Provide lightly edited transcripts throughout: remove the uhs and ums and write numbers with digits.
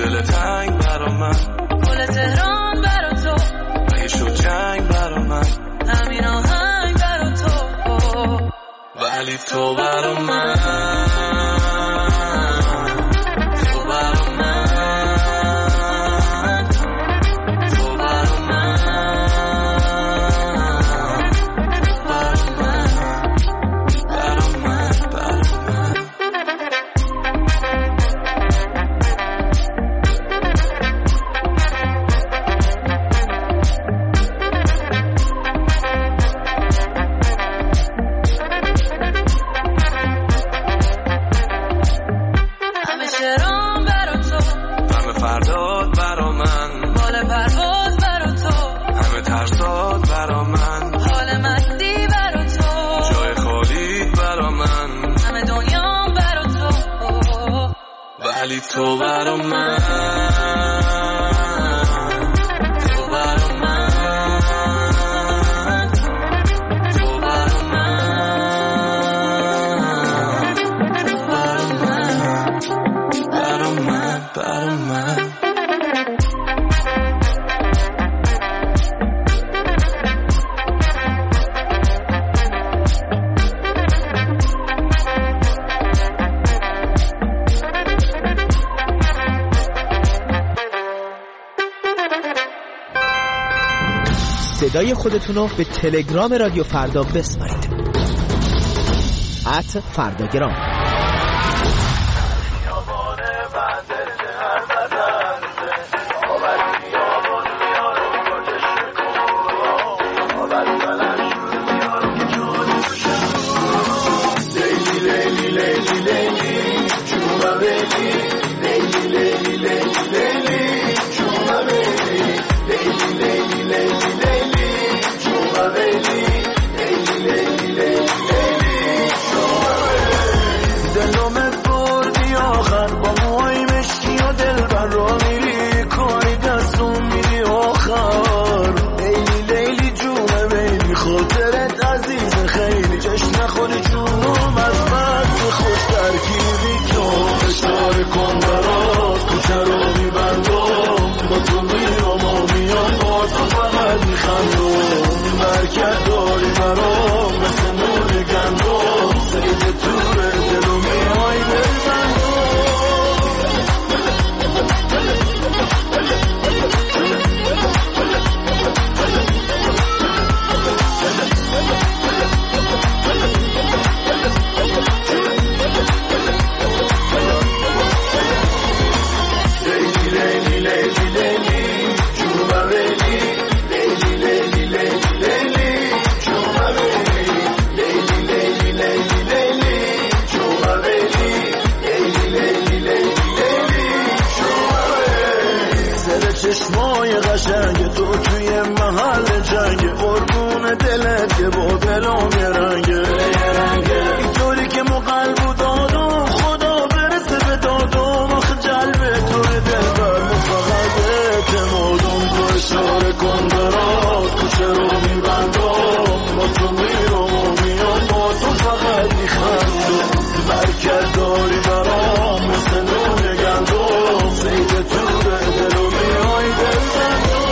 دل تنگ برا من، گل تهران برا تو، اگه شد جنگ برا من، همین آهنگ برا تو، ولی تو برا من، تو برا من، تو برا من، برا من، برا من، برا من. ولی تو برا من، تو برا من، تو برا من، تو برا من، برا من، برا من. صدای خودتون رو به تلگرام رادیو فردا بسپارید. @فرداگرام. چشمای قشنگ تو توی محل جنگ، قربون دلت که با دلم یه رنگه، اینطوری که ما قلب و دادم خدا برسه به دادم، آخه جلب توی دلبر مفقد اعتمادم، تو اشاره کن برات کوچه رو میبندم، با تو میرم و میام، با تو فقط میخندم، برکت داری برام مثل نون گندم، سید تو دلو میای دلبندم.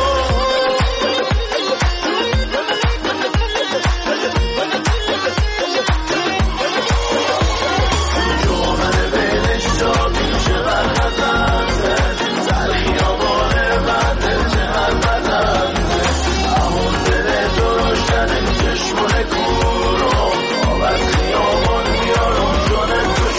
جامن بینش شابی چقدر خزنده، تلخی آبانه بنده چقدر بدنده، همون دل درشتن چشمون کورم، آب از خیابان میارم جان تو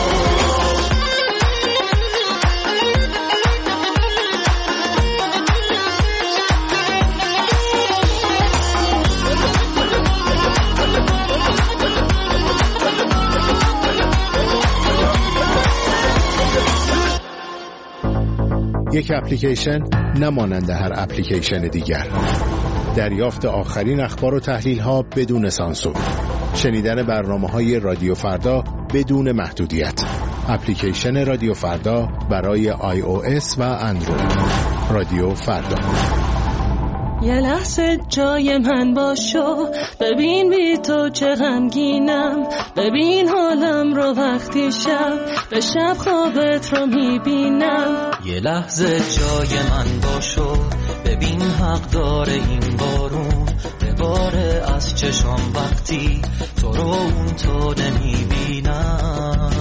یک اپلیکیشن نمانند هر اپلیکیشن دیگر. دریافت آخرین اخبار و تحلیل ها بدون سانسور. شنیدن برنامه‌های رادیو فردا بدون محدودیت. اپلیکیشن رادیو فردا برای iOS و اندروید. رادیو فردا. یه لحظه جای من باشو، ببین بی تو چه غمگینم، ببین حالم رو وقتی شب به شب خوابت رو میبینم. یه لحظه جای من باشو، ببین حق داره این بارون بباره از چشام وقتی تو رو اون تو نمیبینم.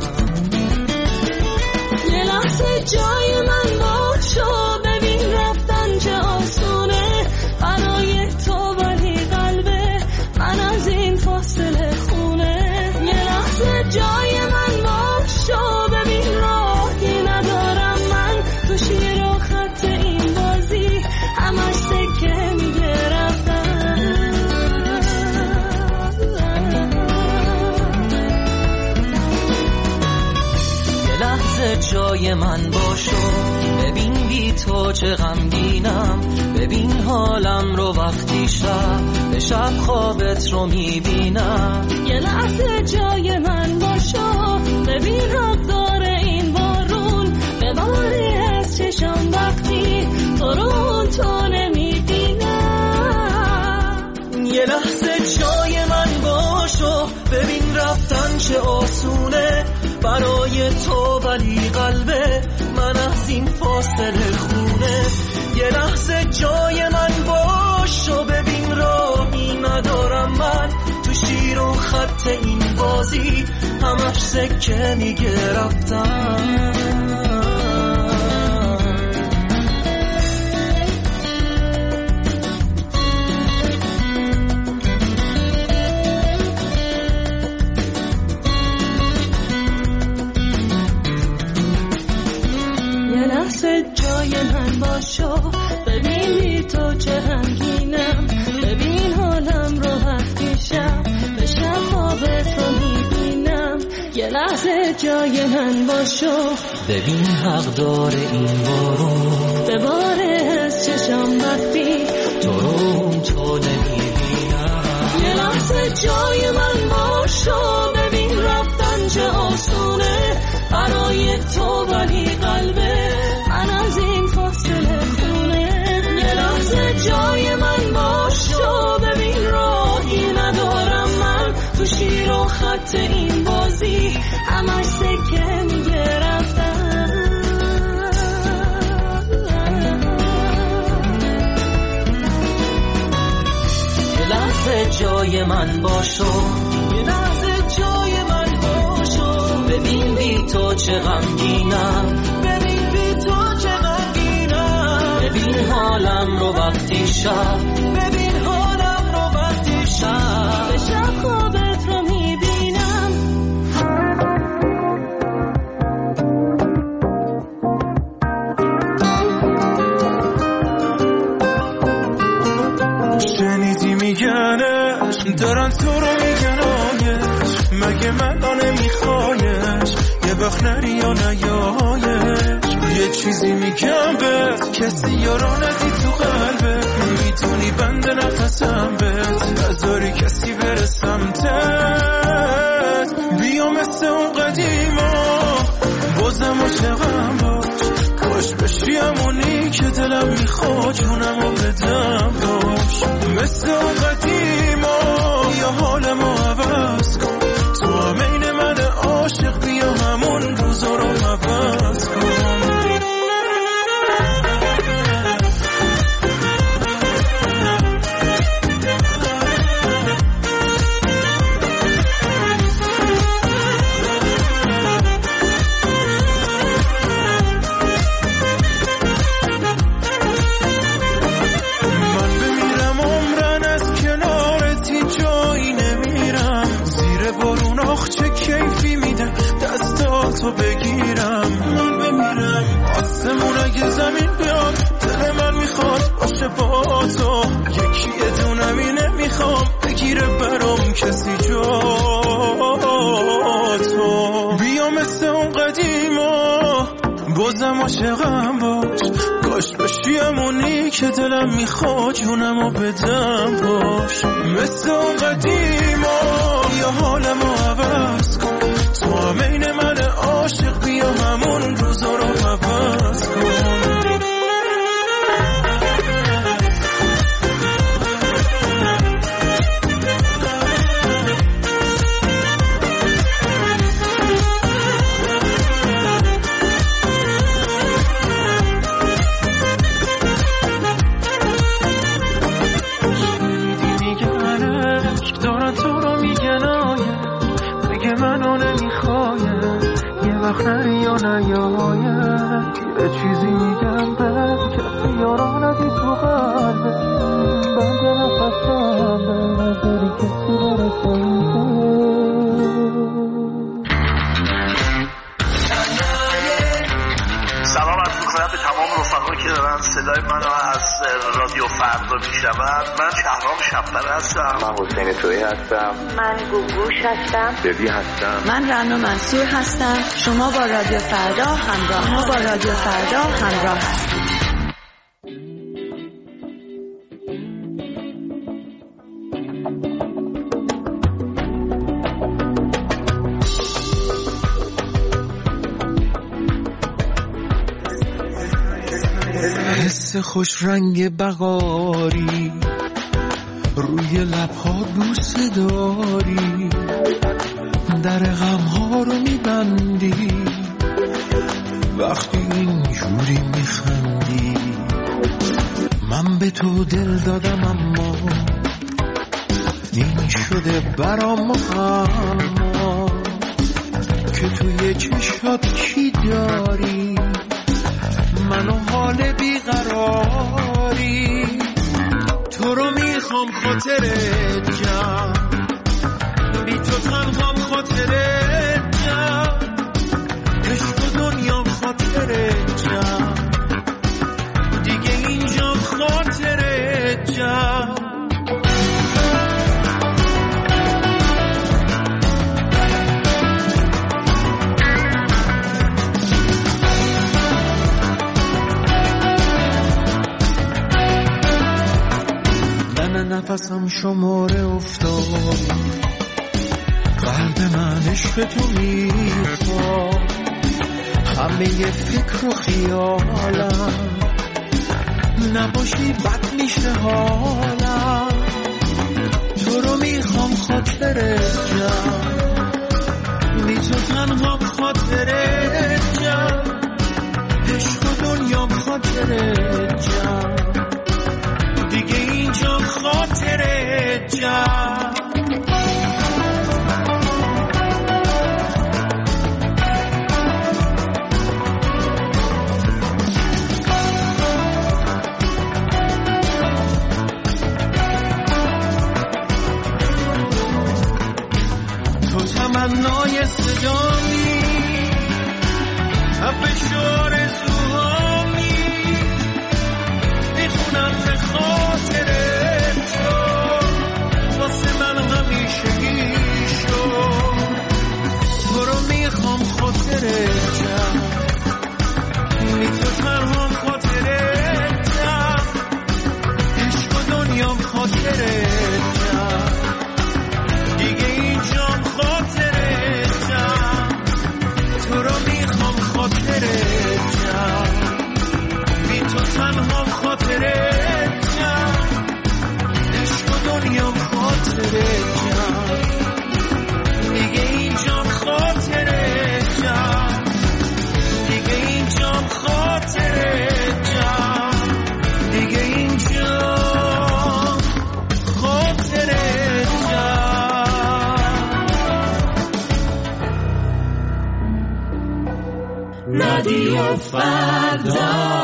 یه لحظه جای من باشو، ببین رفتن چه آسونه برای تو، ولی قلبه من از این فاصله خونه. یه لحظه جای من باشو، ببین راهی ندارم من تو شیر و خط این بازی، همش سکه میگه رفتن. یه لحظه جای من باشو، ببین بی تو چه غمگینم، ببین حالم رو وقتی شب به شب خوابت رو میبینم. یه لحظه جای من باشو، ببین حق داره این بارون بباری از چشم وقتی تو رو تو نمیبینم. یه لحظه جای من باشو، ببین رفتن چه آسونه برای تو، ولی قلبه من از این فاصله خونه. یه لحظه جای من باشو، ببین راهی ندارم من تو شیر و خط این بازی، همش سکه میگه رفتم. جای من باشو، ببین بی تو چه غمگینم، ببین حالم رو وقتی شب به شب خوابت رو میبینم. یه لحظه جای من باشو، ببین حق داره این بارون بباره از چشم وقتی تو رو تو نمیبینم. یه لحظه جای من باشو، ببین رفتن چه آسونه برای تو، ولی قلبه من از این فاصله خونه. یه لحظه جای من باشو، ببین راهی ندارم من تو شیر و خط این بازی، همش سکه میگه رفتن. یه لحظه جای من باشو، یه لحظه جای من باشو، ببین بی تو چه غمگینم، ببین بی تو چه غمگینم، ببین حالم رو وقتی شب، ببین حالم رو وقتی شب به شب خوابت رو میبینم. شنیدی میگنش دارن تو رو میگنایش، مگه من نمیخوایش یه وقت نری یا نیایش. یه چیزی میگم بهت، کسی یارو ندی تو قلبت، میتونی بند نفسم بهت، نذاری کسی بره سمتت. بیا مثل اون قدیما بازم عاشقم باش، کاش بشی همونی که دلم میخواد جونمو بدم باش. مثل اون قدیما یا حالمو عوض کن، تو همین من عاشق، بیا همون روزا رو عوض کن. تو بگیرم من بمیرم، آسمون اگه زمین بیاد دل من میخواد باشه با تو، یکی دونم اینه میخوام بگیره برام کسی جا تو. بیا مثل اون قدیما بازم عاشقم باش، کاش بشی همونی که دلم میخواد جونمو بدم باش. مثل اون قدیما یا حالمو عوض کن، تو همین من عاشق، بیا همون روزا رو عوض کن. یا نیاید یه چیزی میگم به کسی یارا ندی تو قلبه بند نفسم به نظری کسی برسنده. سلام عرض می‌کنم به تمام رفقایی که دارن صدای منو از رادیو فردا میشنون. من شهرام شب‌بر هستم. من حسین تویی هستم. من گوگوش هستم. ببی هستم. من رنا منصور هستم. شما با رادیو فردا همراه هستید. حس خوش رنگ بهاری روی لبها بوسه داری در غمها رو میبندی وقتی اینجوری میخندی. من به تو دل دادم اما این شده برام اما که توی چشات چی داری منو حال بیقراری. تو رو میخوام خاطرت جمع بی تو تنهام خاطرت جمع عشق و دنیام خاطرت جمع دیگه اینجام خاطرت جمع. نفسم شماره افتاد قلب من عشق تو میخواد همه فکر و خیالم نباشی بد میشه حالم. تو رو میخوام خاطرت جمع بی تو تنها خاطرت جمع عشق و دنیام خاطرت جمع دیگه اینجا خاطرت جمع. تو تمنای صدامی حبش آرزوهامی میخونم به خاطرت تو واسه من همیشه شو. تو رو میخوام خاطرت جمع بی تو تنهام خاطرت جمع عشق و دنیام خاطرت جمع دیگه اینجام خاطرت جمع. تو رو میخوام خاطرت جمع بی تو تنهام خاطرت جمع عشق و دنیام خاطرت جمع دیگه اینجام خاطرت جمع دیگه اینجام خاطرت جمع دیگه اینجام خاطرت جمع. رادیو فردا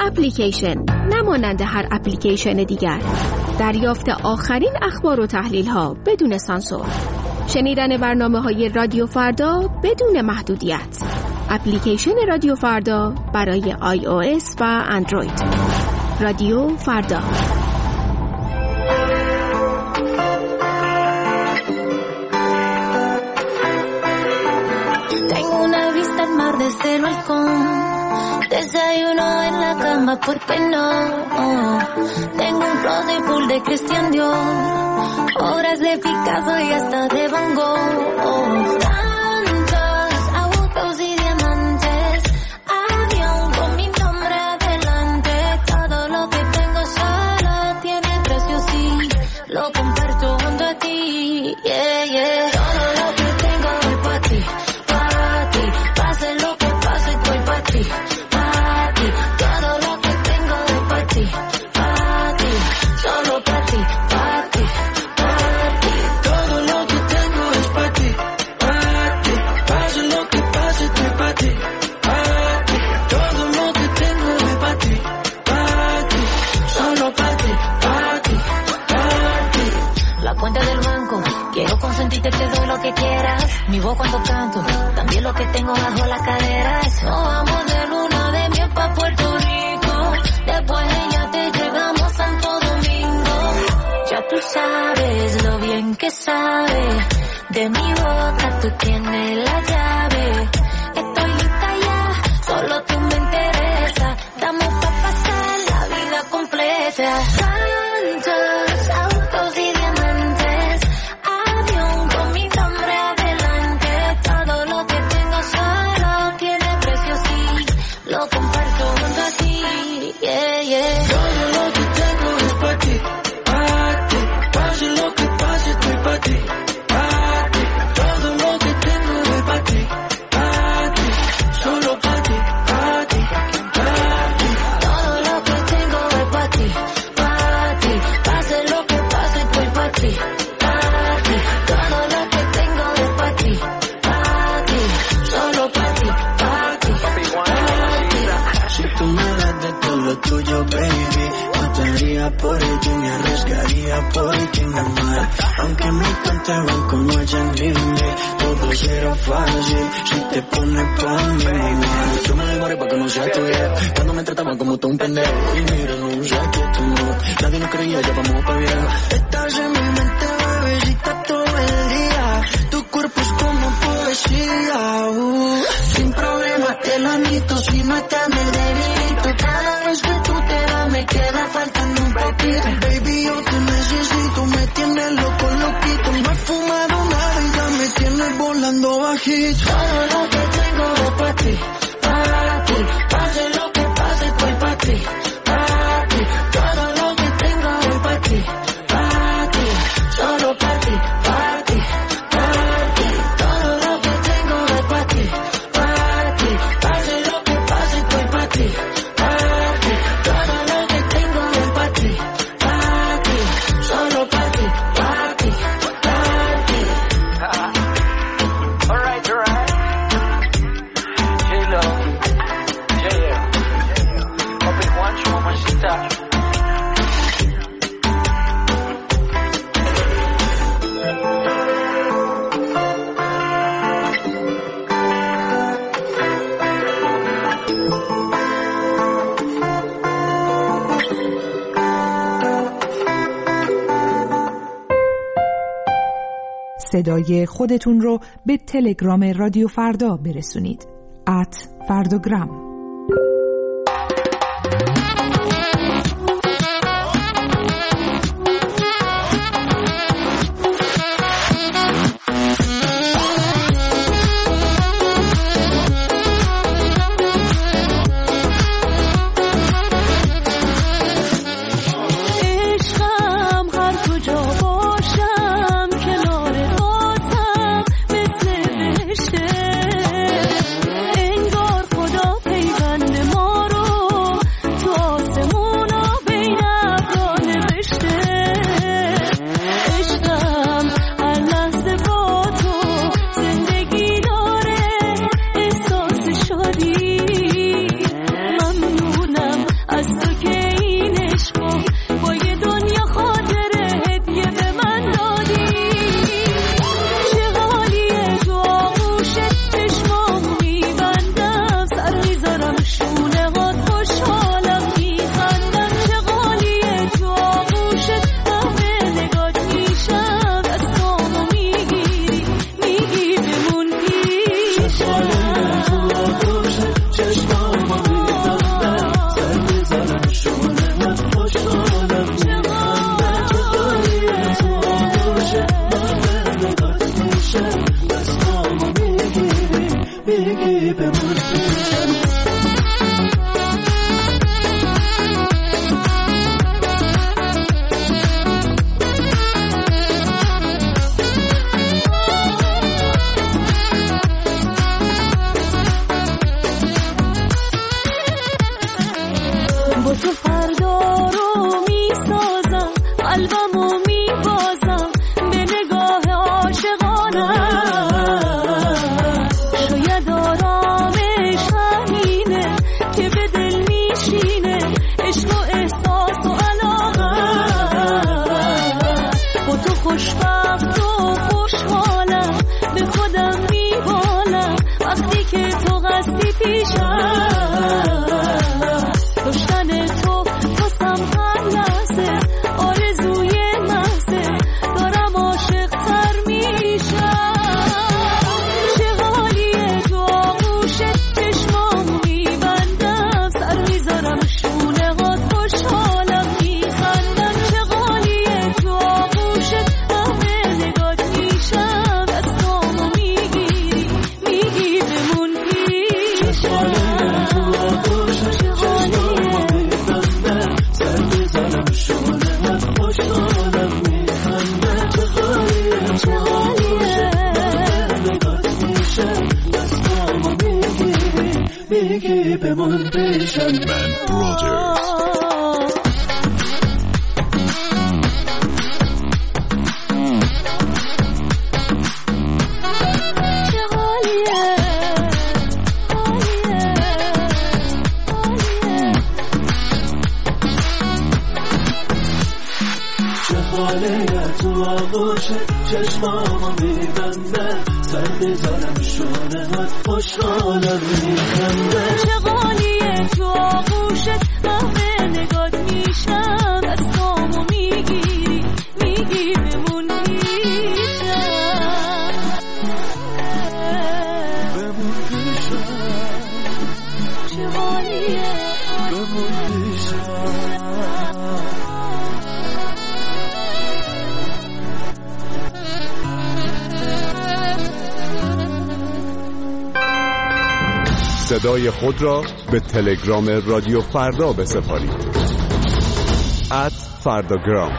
اپلیکیشن، نمانند هر اپلیکیشن دیگر. دریافت آخرین اخبار و تحلیل ها بدون سانسور. شنیدن برنامه‌های رادیو فردا بدون محدودیت. اپلیکیشن رادیو فردا برای iOS و اندروید. رادیو فردا. Desde el balcón, desayuno en la cama, ¿por qué no? Tengo un closet full de Christian Dior, obras de Picasso y hasta de Van Gogh. Tantos autos y diamantes, avión con mi nombre adelante. Todo lo que tengo solo tiene precio, sí, lo comparto junto a ti, yeah, yeah. Todo lo que tengo es para ti. Pase lo que pase, estoy pa' ti, todo lo que tengo es pa' ti, solo pa' ti, todo lo que tengo es pa' ti, pase lo que pase, estoy pa' ti, todo lo que tengo es pa' ti, solo pa' ti, la cuenta del banco, quiero consentirte, te doy lo que quieras, mi voz cuando canto, también lo que tengo bajo la cadera. Nos vamos de luna de miel pa' Puerto Rico, después ya te llegamos a Santo Domingo. Ya tú sabes lo bien que sabe, de mi boca tú tienes la llave. Estoy lista ya, solo tú me interesa, damos pa' pasar la vida completa. Tantos autos y diamantes, avión con mi nombre adelante. Todo lo que tengo solo tiene precio, sí, lo comparto junto a ti, yeah, yeah. Todo lo que tengo es pa' ti, pase lo que pase, estoy pa' ti, todo lo que tengo es pa' ti, solo pa' ti, todo lo que tengo es pa' ti, pase lo que pase, estoy pa' ti, todo lo que tengo es pa' ti, solo pa' ti, Si tú me das de todo lo tuyo, baby, mataría por ti, me arriesgaría por ti, mi amor. Aunque mi cuenta de banco no haya límite, todo será fácil si te pones pa' mí, mamá. Yo me demoré pa' que no sea tuya, cuando me trataban como tú un pendejo. Y mira, no sé que tú no, nadie nos creía, ya vamos pa' viejo. Estás en mi mente, bebecita, todo el día, tu cuerpo es como poesía, sin problema te lo admito, si no estás me debilito. Cada vez que tú te vas me queda faltando un poquito. Baby, yo te necesito, me tienes loco, loquito. No he fumado nada y ya me tienes volando bajito. Todo lo que tengo es pa' ti, pase lo que pase, estoy pa' ti, todo lo que tengo es pa' ti, solo pa' ti, todo lo que tengo es pa' ti, pase lo que pase, estoy pa' ti, todo lo que tengo es pa' ti, solo pa' ti, Alright. J-Lo, J-L, Obi Juancho, mamacita. صدای خودتون رو به تلگرام رادیو فردا برسونید. @فرداگرام. انگار خدا میشه دستامو میگی بمون پیشم با تو فردا رو میسازم قلبمو میبازم به نگاه عاشقانم شاید آرامش همینه که به دل میشینه عشق و احساس و علاقم با تو خوشبخت و خوشحالم به خودم میبالم وقتی که تو قصدی پیشم داشتن تو واسم هر لحظه آرزوی محضه دارم عاشق تر میشم چه حالیه تو آغوشت چشمامو میبندم سر میذارم شونه هات خوشحالم میخندم چه حالیه تو آغوشت همه نگات میشم دستامو میگی بمون پیشم میگی بمون پیشم من برادرز تو آغوشت چشمامو میبنده سر میذارم شونه هات خوشحالم میخنده چه غالیه تو آغوشت همه نگات میشم دستامو میگی بمون پیشم چه غالیه بمون پیشم صدای خود را به تلگرام رادیو فردا بسپارید. @فرداگرام.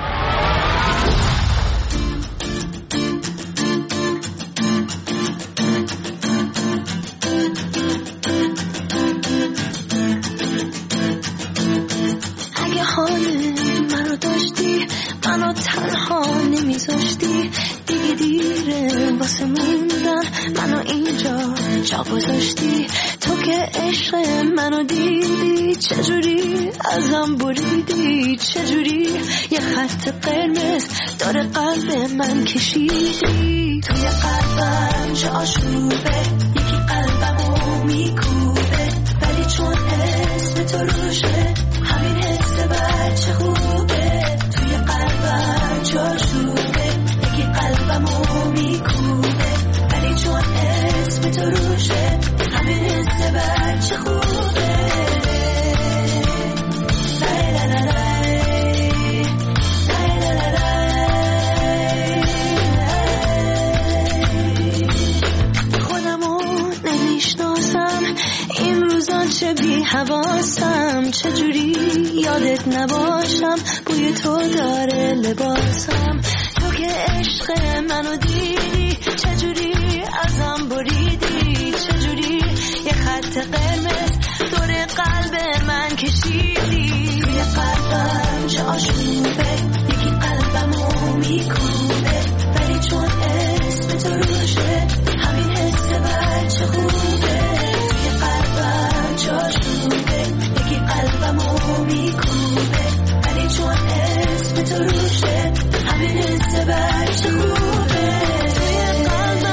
اگه حال منو داشتی منو تنها نمیذاشتی دیگه دیره واسه موندن منو اینجا جا گذاشتی تو که عشق منو دیدی چجوری ازم بریدی چجوری یه خط قرمز داره قلب من کشیدی توی قلبم چه آشوبه یکی قلبمو میکوبه ولی چون اسم تو روشه همین حس بچه خوبه توی قلبم چه آشوبه یکی قلبمو میکوبه ولی چون اسم تو روشه همین حس بچه خوبه خودمو نمیشناسم این روزان چه بی حواسم چجوری یادت نباشم بوی تو داره لباسم تو که عشق منو دیدی چجوری ازم بریدی چجوری یه خط قرمز دور قلب من کشیدی توی قلبم چه آشوبه یکی قلبمو میکوبه ولی چون اسم تو روشه همین حس بچه خوبه توی قلبم چه آشوبه یکی قلبمو میکوبه ولی چون اسم تو روشه همین حس بچه خوبه توی قلبم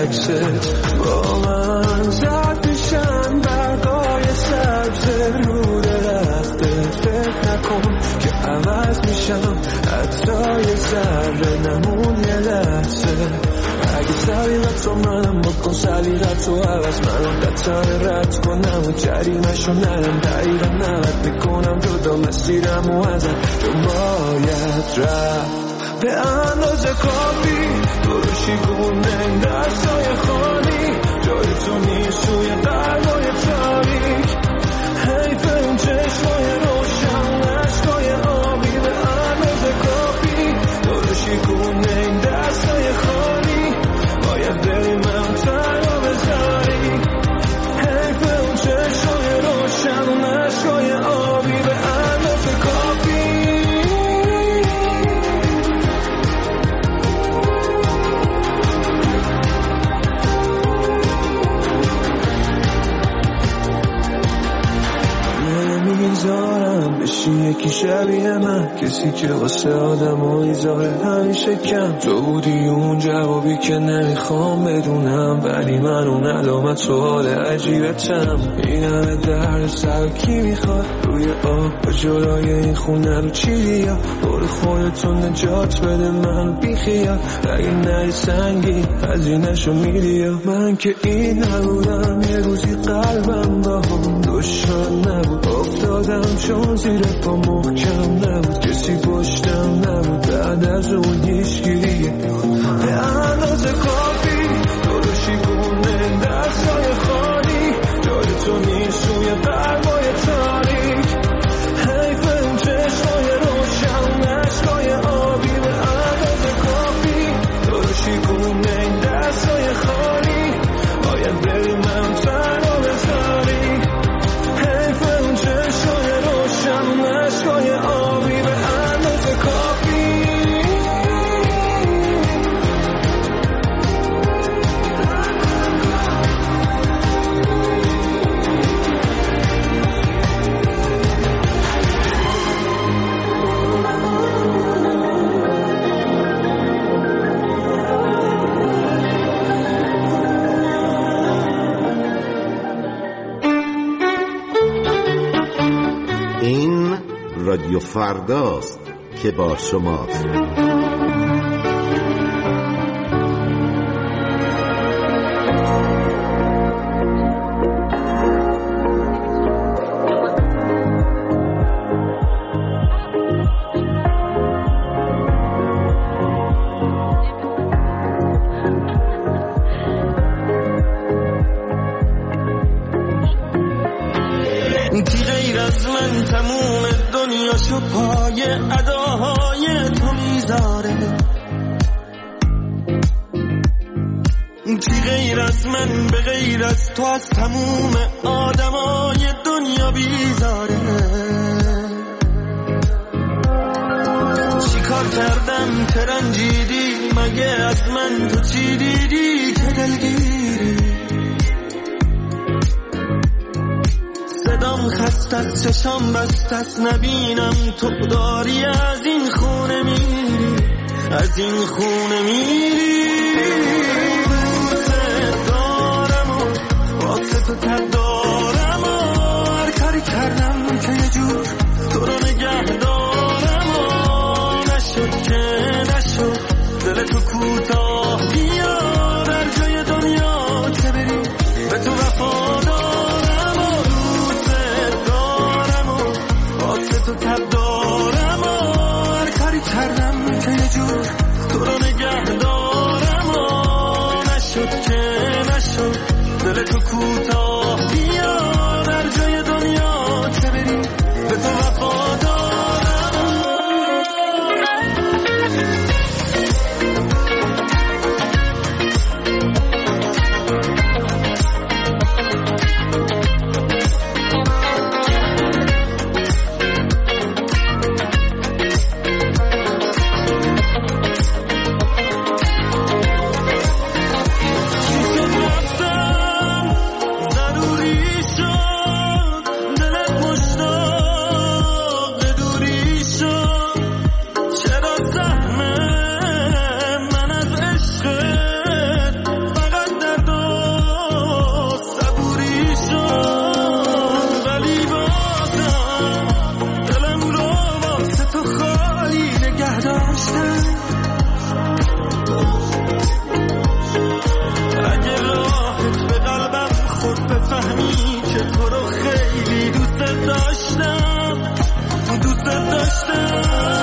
عکست با من زد میشن برگای سبز رو درختت. فکر نکن که عوض میشم حتی یه ذره نمون یه لحظه. اگه سلیقت رو منم بکن سلیقت رو عوض منم قطعه رد کنم و جریمش رو نرم دقیقا نوت میکنم جدا مسیرم و ازت چون باید رفت به اندازه کافی دروشی گونه این دستای خالی جای تو نیست توی قلبای تاریک. حیف اون چشمای روشن عشقای آبی به اندازه کافی دروشی گونه این دستای خالی باید بریم هم تنها بذاری. حیف اون چشمای روشن عشقای آبی به اندازه کافی. نمیذارم بشی یکی شبیه من کسی که واسه آدمایی ظاهر همیشه کم. تو بودی اون جوابی که نمیخوام بدونم ولی من اون علامت سوال عجیبتم. این همه درد سر کی میخواد روی آب به جلوی این خونه رو چیدی یا برو خودتو نجات بده من بیخیال. اگه نری سنگی هزینه‌شو میدی یا من که این نبودم یه روزی قلبم با هم دشمن نبود افتادم چون زیر پا محکم نبود کسی پشتم نبود بعد از اون هیچگیریه به اندازه کافی دروشی گونه دستای خالی جای تو نیست توی قلبای تاریک. حیف اون چشمای روشن عشقای آبی به اندازه کافی دروشی گونه این دستای خالی باید بریم هم تنها بذاری. حیف اون چشمای روشن عشقای آبی به اندازه کافی. این رادیو فرداست که با شماست. کی غیر از من تموم دنیاشو پای اداهای تو میذاره. کی غیر از من به غیر از تو از تموم آدمای دنیا بیزاره. چی کار کردم که رنجیدی مگه از من تو چی دیدی که دلگیری. صدام خسته از چشام بسته از نبینم تو داری از این خونه میری از این خونه میری. دوست دارم و واسه تو تب دارم و هر کاری کردم که یه جور تو رو نگه دارم و نشد که نشد دل تو کوتاه بیا در جای دنیا که بری به تو وفادارم. تو تب دارم و هر کاری کردم که یه جور تو رو نگه دارم و نشد که نشد دل تو کوتاه بیا در جای دنیا که بری به تو وفادارم. ضروری بفهمی که تو رو خیلی دوست داشتم، دوست داشتم،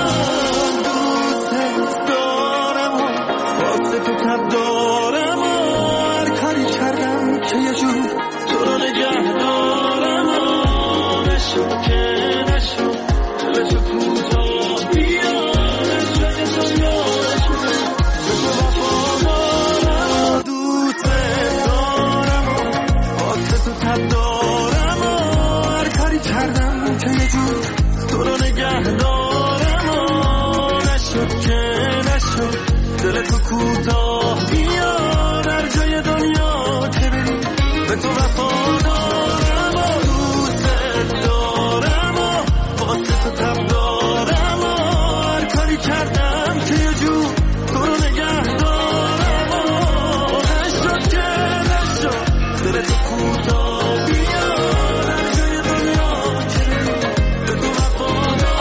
دوست دارم و واسه تو تب دارم و هر کاری کردم که یه جور تو رو نگه دارم و نشد که نشد دلشو کوتاه بیار جای دنیا نشده به تو وفا دارم و دوست دارم و واسه تو تب دارم و هر کاری کردم که یه جور تو رو نگه دارم و نشد که نشد دل تو کوتاه بیار هر جای دنیا که بری به تو وفا دارم و دوست دارم و واسه تو تب دارم و هر کاری کردم که یه جور تو رو نگه دارم و نشد که نشد دل تو کوتاه بیار هر جای دنیا که بری به تو وفا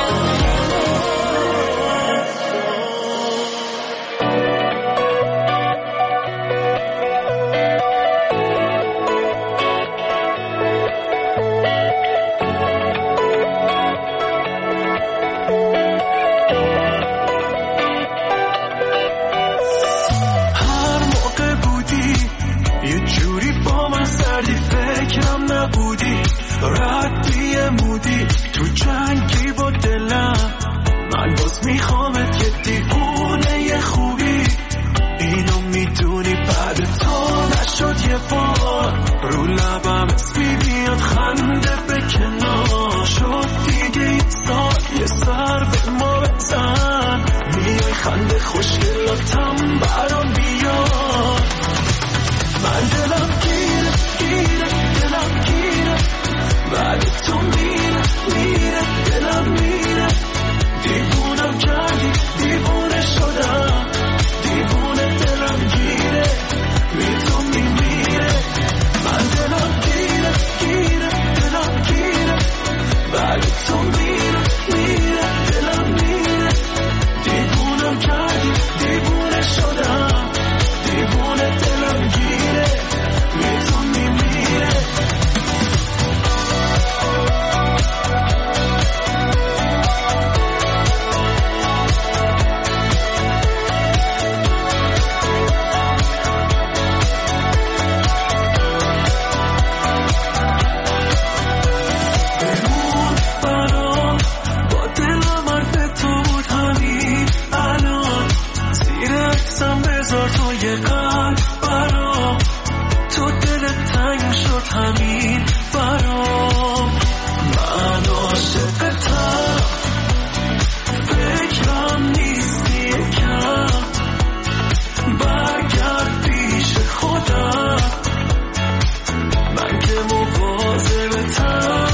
تو جنگی با دلم من باز میخوامت که دیوونه خوبی اینو میدونی بعد تو نشد یه بار رو لبم اسمی میاد خنده به کنار شد دیگه این سال یه سر به ما بزن میای خنده خوشگلاتم برام بیاد من دلم گیره گیره دلم گیره بعد تو میره میره دلم میره دیوونم کردی دیوونه شدم دیوونه دلم گیره بی تو میمیره من دلم گیره گیره دلم گیره بعد تو میره میره دلم میره دیوونم کردی دیوونه شدم دیوونه دلم گیره بی تو میمیره همین برام من عاشقتم فکرم نیستی کم برگرد پیش خودم من که مواظبتم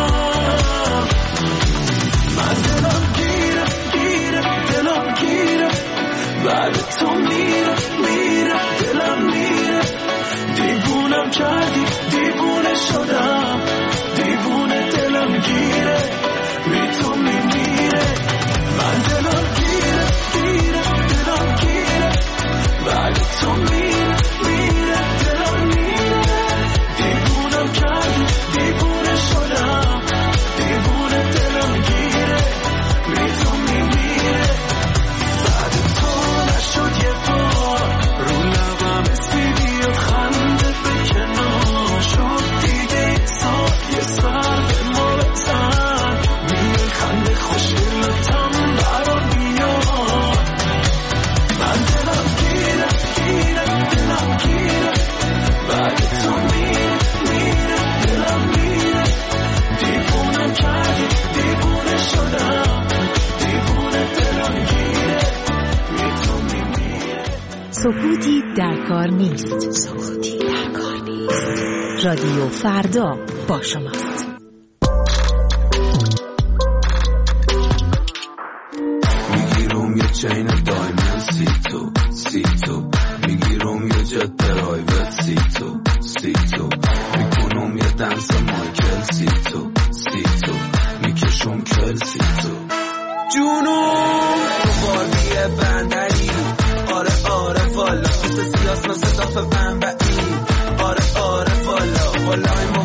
من دلم گیره گیره دلم گیره بعد تو میره میره دلم میره دیوونم کردی دیوونه شدم دیوونه دلم گیره بی تو میمیره من دلم گیره گیره دلم گیره بعد تو میره میره دلم میره دیوونم کردی دیوونه شدم دیوونه دلم گیره بی تو میمیره بعد تو نشد یه بار رو لبم اسمی بیاد خنده به کنار شد دیگه سال یه سر به ما بزن میای خنده خوشگلتم برام بیاد من دلم گیره گیره دلم گیره بعد تو میره میره دلم میره دیوونم کردی دیوونه شدم دیوونه دلم گیره بی تو میمیره سکوتی در کار نیست. سکوتی در کار نیست. رادیو فردا با شماست. میگیرم یه چین دایمن سی تو میگیرم یه جت درایوت سی تو میکنم یه دنس مایکل سی تو میکشم کل سی تو جونم تو باربیه بندری آره والا مثل سیاس مثل دافه بنبعی آره والا والای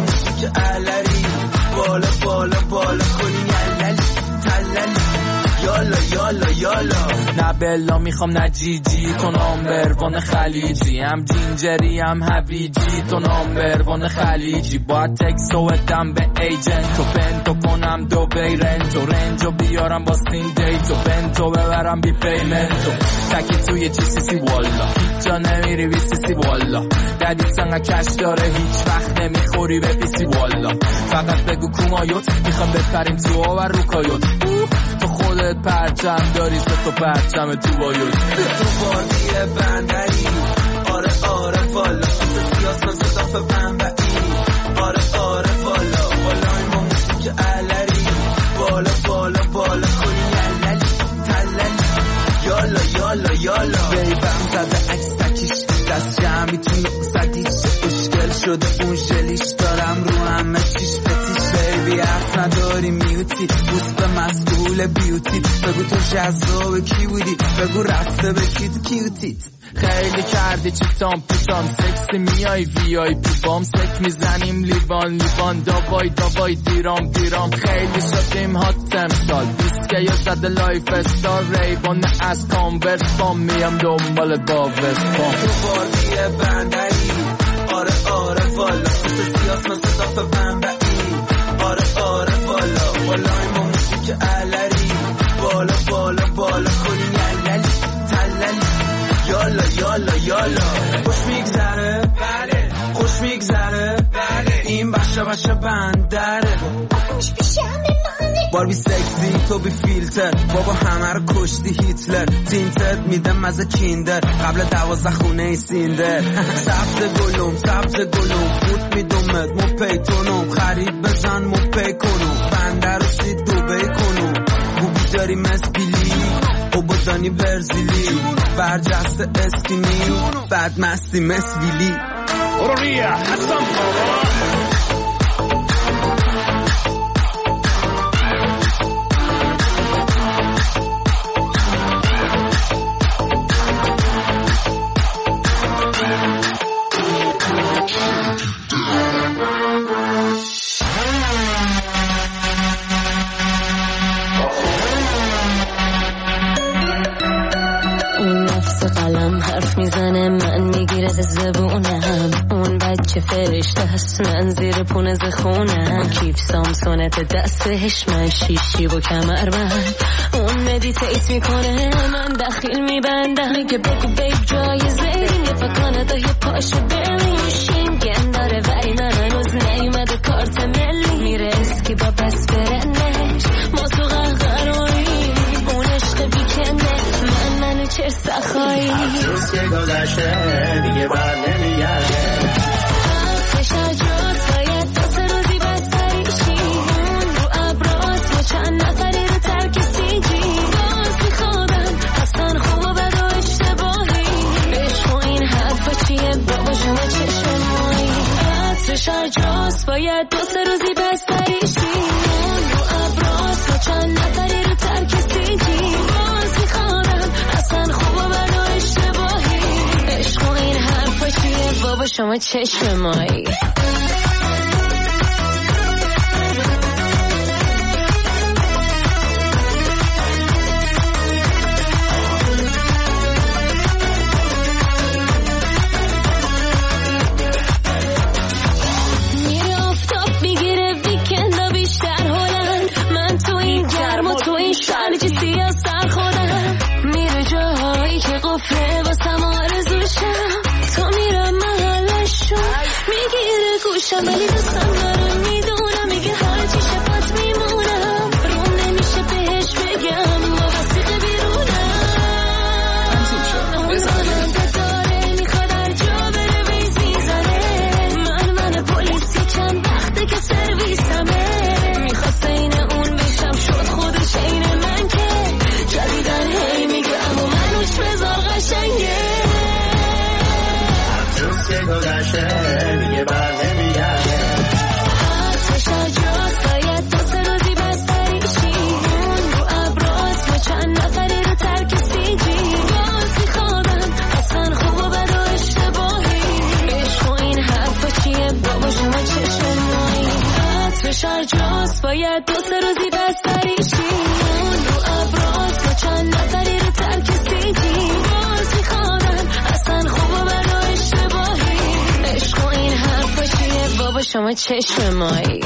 بلا میخوام نجیجی تو نامبروان خلیجی، هم جینجری هم هویجی تو نامبروان خلیجی. باید تکسو ادم به ایجنت و بنتو کنم دو بیرنتو رنجو بیارم با سین دیتو بنتو ببرم بی پیمنتو تکی توی جی سی سی والا هیچ جا نمیری بی سی سی والا ددی سنگه کش داره هیچ وقت نمیخوری به بی سی والا. فقط بگو کومایوت میخوام بپریم تو و روکایوت تو خودت پرچم داری تو پرچم تو بایوت تو بازی بندری آره آره والا سیاس من صداف بنبعی آره آره والا بالای ما موسیقی علری بالا بالا بالا کنی یللی تللی یالا یالا یالا بیبم زده عکس تکیش دست جمعی تو نقصدیش اشکل شده اون جلیش دارم رو همه چیش فتیش بیبی حرف نداری میوتی بوست به مسئول بیوتی بگو تو جذاب کی بودی بگو رفته به کیت کیوتیت خیلی کردی چیتام پیچام سکسی میای وی آی پی بام سک میزنیم لیوان لیوان داوای داوای دیرام دیرام خیلی شدیم هات تمسال بیست که یا زده لایف استار ریبان از کانورس بام میام دنبال با وستبام تو بازی بندری آره آره والا سیاس من صداف بنبعی آره آره والا بالای ما موسیقی علری بالا بالا بالا کنی یللی تللی یالا یالا یالا خوش میگذره بله خوش میگذره بله این بچه بندره باربی سکسی تو بی فیلتر بابا همه رو کشتی هیتلر تینتر میده مزه کیندر قبل 12 خونه ای سیندر سبز گلوم فوت میدومت مو پیتونم خرید بزن مو پی کنم بندر رو سید دوبه کنم بوبی داری مسبیلی او بودانی برزیلی برجسته اسکینی بعد مستی مسویلی اوروریا حسن بابا میزنه من میگیره زبونم اون بچه فرشته هست من زیر پونز خونم کیف سامسونت دستش من شیشی و کمر بند اون مدیتیت میکنه من دخیل میبندم میگه بگو بیب جای زیرین یه فکانه دا یه پاش بریم شینگن داره ولی من هنوز نیومده کارت ملی میره اسکی با پس برنش ما تو قهقرایی اون عشق بیکنه منو چه سخایی روز که گذشته دیگه بر نمیگرده حرفش عجاز باید دو سه روزی بستریشی اون رو ابراز با چند نفری رو ترک سیجی باز میخوادم اصلا خوب و بد و اشتباهی عشق و این حرفا چیه بابا شما چشم مایی حرفش عجاز باید دو سه روزی بستریشی اون رو ابراز با چند نفری رو ترک سیجی باز میخوادم اصلا خوب و بد و اشتباهی عشق و این حرفا چیه بابا شما چشم مایی میره آفتاب میگیره ویکندا بیشتر هلند من تو این گرم و تو این شرجی سیاه سر خودم میره جاهایی که قفله واسم آرزوشم تو میرم محلشون میگیره گوشم ولی دوستم دارم میدونم میگه هرچی شفت میمونم روم نمیشه بهش بگم با وسیقه بیرونم اونم داره میخواد هر جا بره ویز میزنه من پلیسی چند وقته که سرویسمه میخواست این اون بشم شد خودش این من که جدیدن هی میگه اما منوش بذار قشنگه روز که گذشته دیگه بر نمیگرده حرفش عجاز باید دو سه روزی بستریشی اون رو ابراز با چند نفری رو ترک سیجی باز میخوادم اصلا خوب و بد و اشتباهی عشق و این حرفا چیه بابا شما چشم مایی حرفش عجاز باید دو سه روزی بستریشی اون رو ابراز با چند نفری رو ترک سیجی بابا شما چشم مایی.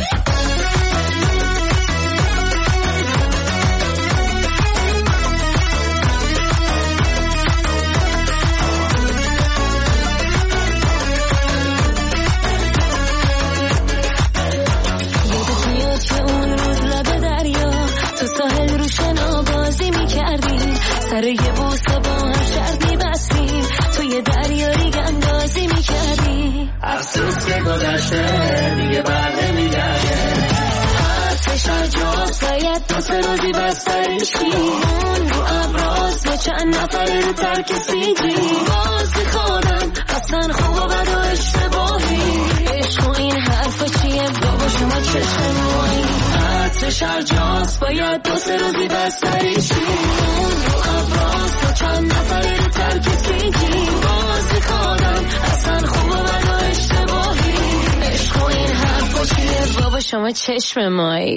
سر یه بوسه با هم شرطی بستیم توی دریا ریگ اندازی میکردیم افسوس که گذشته دیگه بر نمیگرده آتش جاست باید دو سه روزی بستریش اون رو ابراز با چند نفره رو ترک سیدی باز خودم اصلا خوب و بد و اشتباهی عشق و این حرفا چیه بابا شما چشم مایی آتش جاست باید دو سه روزی بستریش اون رو ابراز با چند نفره رو ترک سیدی باز خودم اصلا خوب و بد و اشتباهی عشق و این حرفا چیه بابا شما چشم مایی.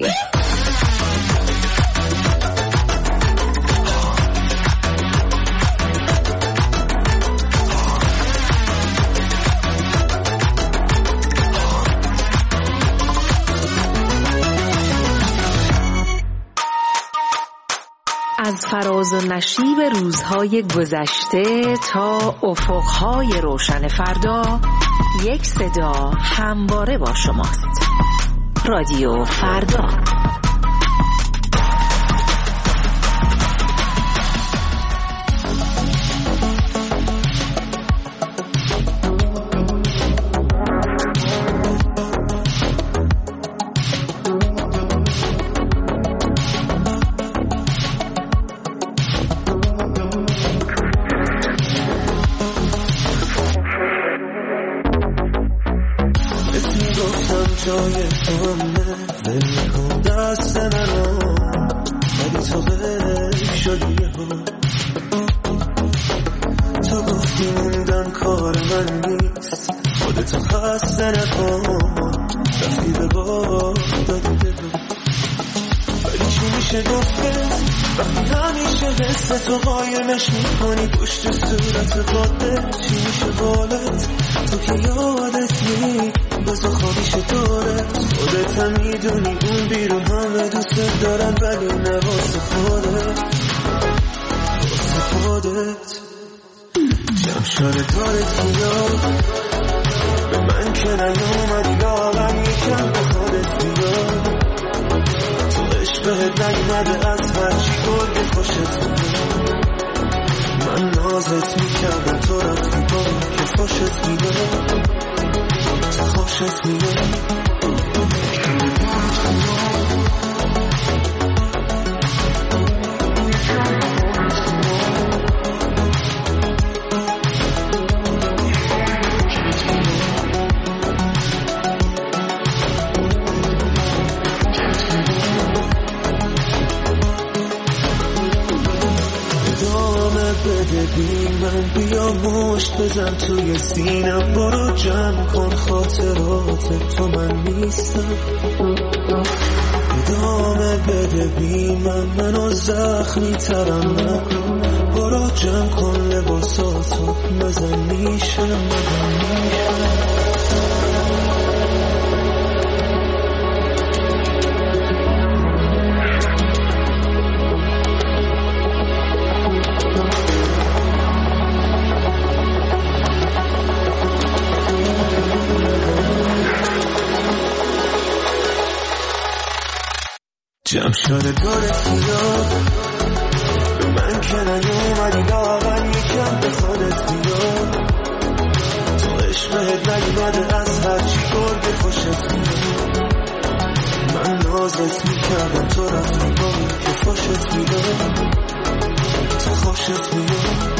از فراز و نشیب روزهای گذشته تا افقهای روشن فردا، یک صدا همواره با شماست. رادیو فردا. جای تو همه ولی کن دست منو ولی تو غیر شدی تو گفتی موندن کار من نیست خودتو خسته نکن رفتی به بار دادی بگو ولی چی میشه گفت وقتی همیشه حس تو قایمش میکنی پشت صورت خودت چی میشه بالت تو که یادت نیست بزا خوابیش دارت خودت هم میدونی اون بیرون همه دوست دارن ولی نه واسه خودت واسه خودت جمشار دارت میاد به من که نیومدی لاغم یکم به خودت میاد تو عشقت نیومده از هرچی گرگ خوشت میاد من نازت میکردم تو رفتی با که خوشت میاد خوشت میاد بده بی من بیا مشت بزن توی سینم برو جمع کن خاطرات تو من نیستم ادامه بده بی منو زخمی ترم نکن برو جمع کن لباساتو مزن میشم جمشار دارت میاد به من که نیومدی لاغن یکم به خودت میاد تو عشقت نیومده از هرچی گرگ خوشت میاد من نازت میکردم تو رفتی با که خوشت میاد تو خوشت میاد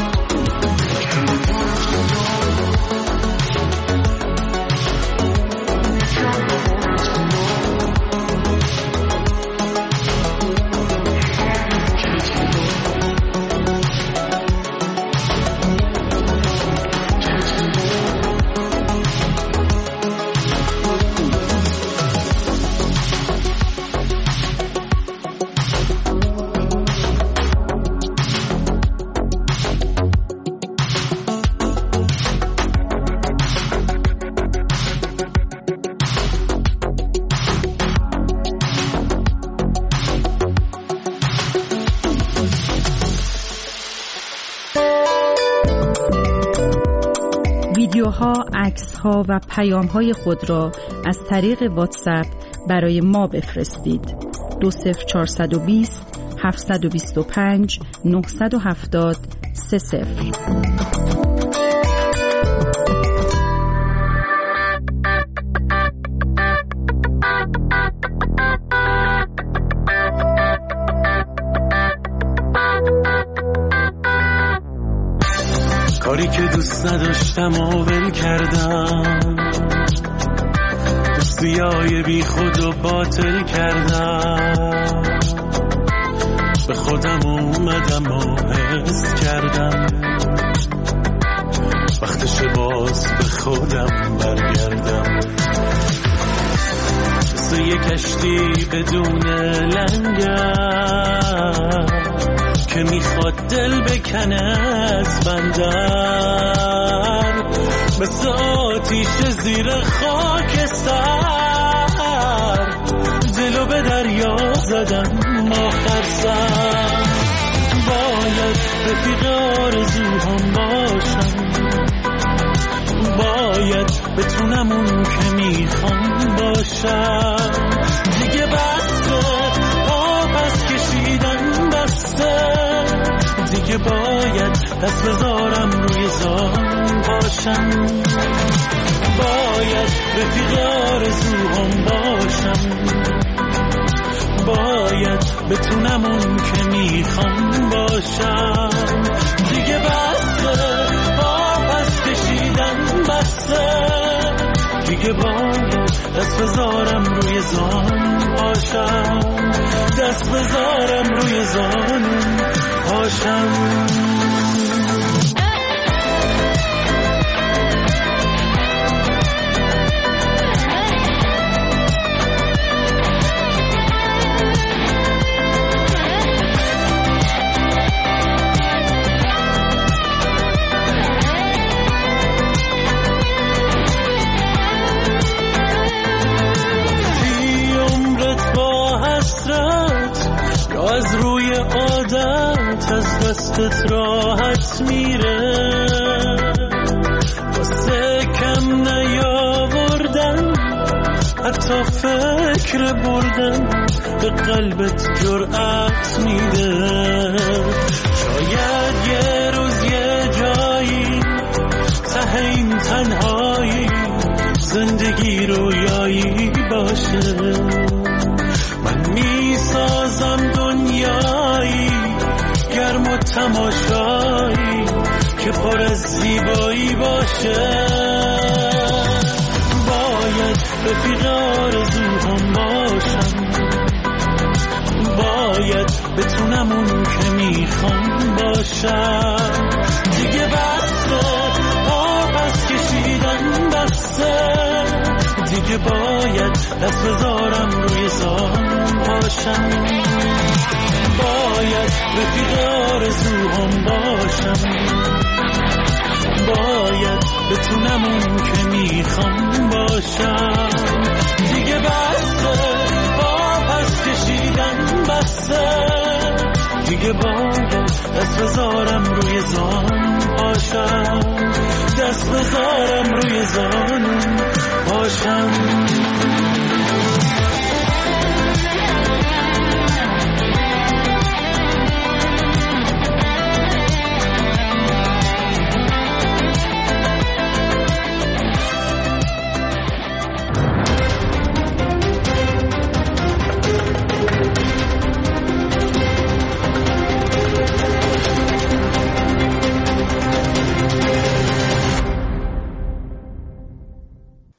عکس‌ها و پیام‌های خود را از طریق واتساپ برای ما بفرستید. 20420 725 970 30. کاری که دوست نداشتم و ول کردم، دوستیای بی خود و باطل کردم، به خودم اومدم و حس کردم وقتش باز به خودم برگردم. مثل یک کشتی بدون لنگر که میخواد دل بکنه از بندر، مثل آتیش زیر خاک سر دلو به دریا زدم آخر سر. باید رفیق آرزوهام باشم، باید بتونم اون که میخوام باشم. دیگه بسته آب کشیدن بسته، دیگه باید دست بذارم روی زان باشم. باید رفیق آرزوهام باشم، باید بتونم اون که میخوام باشم. دیگه بسته آب از کشیدن بسته، دیگه باید دست بذارم روی زان باشم، دست بذارم روی زان باشم. از روی عادت از دستت راحت میره، واسه کم نیاوردن حتی فکر بردن به قلبت جرأت میده. شاید یه روز یه جایی ته این تنهایی زندگی رویایی باشه، من میسازم دنیایی گرم و تماشایی که پر از زیبایی باشه. باید رفیق آرزوهام باشم، باید بتونم اون که میخوام باشم. دیگه بسته آب از کشیدن بسته، دیگه باید دست بذارم روی زان باشم. باید رفیق آرزوهام باشم، باید بتونم اون که میخوام باشم. دیگه بسته آب از کشیدن بسته، دیگه باید دست بذارم روی زان باشم، دست بذارم روی زان باشم.